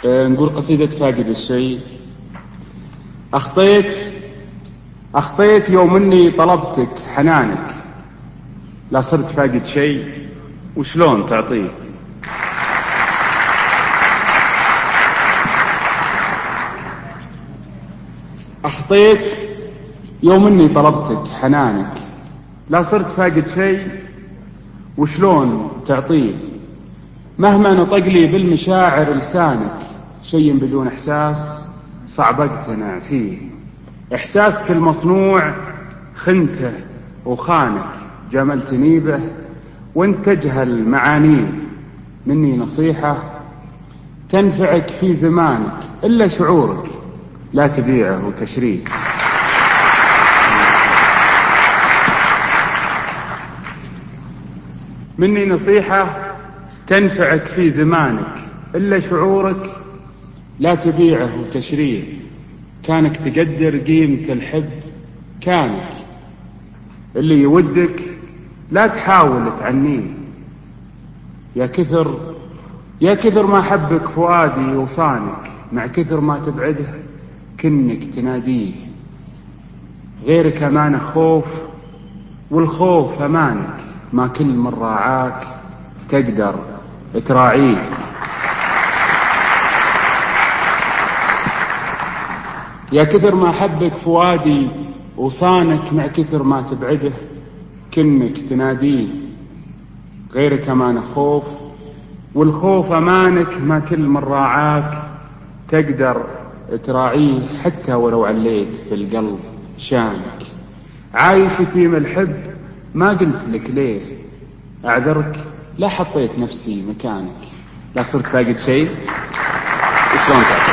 نقول قصيدة فاقد الشيء. أخطيت يوم أني طلبتك حنانك، لا صرت فاقد شيء وشلون تعطيه. أخطيت يوم أني طلبتك حنانك، لا صرت فاقد شيء وشلون تعطيه. مهما نطق لي بالمشاعر لسانك، شيء بدون إحساس صعب أقتنع فيه. إحساسك المصنوع خنته وخانك، جملتني به وانت تجهل معانيه. مني نصيحة تنفعك في زمانك، إلا شعورك لا تبيعه وتشريه. مني نصيحة تنفعك في زمانك، إلا شعورك لا تبيعه وتشريه. كانك تقدر قيمة الحب كانك، اللي يودك لا تحاول تعنيه. يا كثر ما حبك فؤادي وصانك، مع كثر ما تبعده كنك تناديه. غيرك أمانه خوف والخوف أمانك، ما كل من راعاك تقدر تراعيه. يا كثر ما حبك فؤادي وصانك، مع كثر ما تبعده كنك تناديه. غيرك أمانه خوف والخوف أمانك، ما كل من راعاك تقدر تراعيه. حتى ولو عليت بالقلب شانك، عايش يتيم الحب ما قلت لك ليه. أعذرك لا حطيت نفسي مكانك، لا صرت فاقد شيء وشلون تعرف.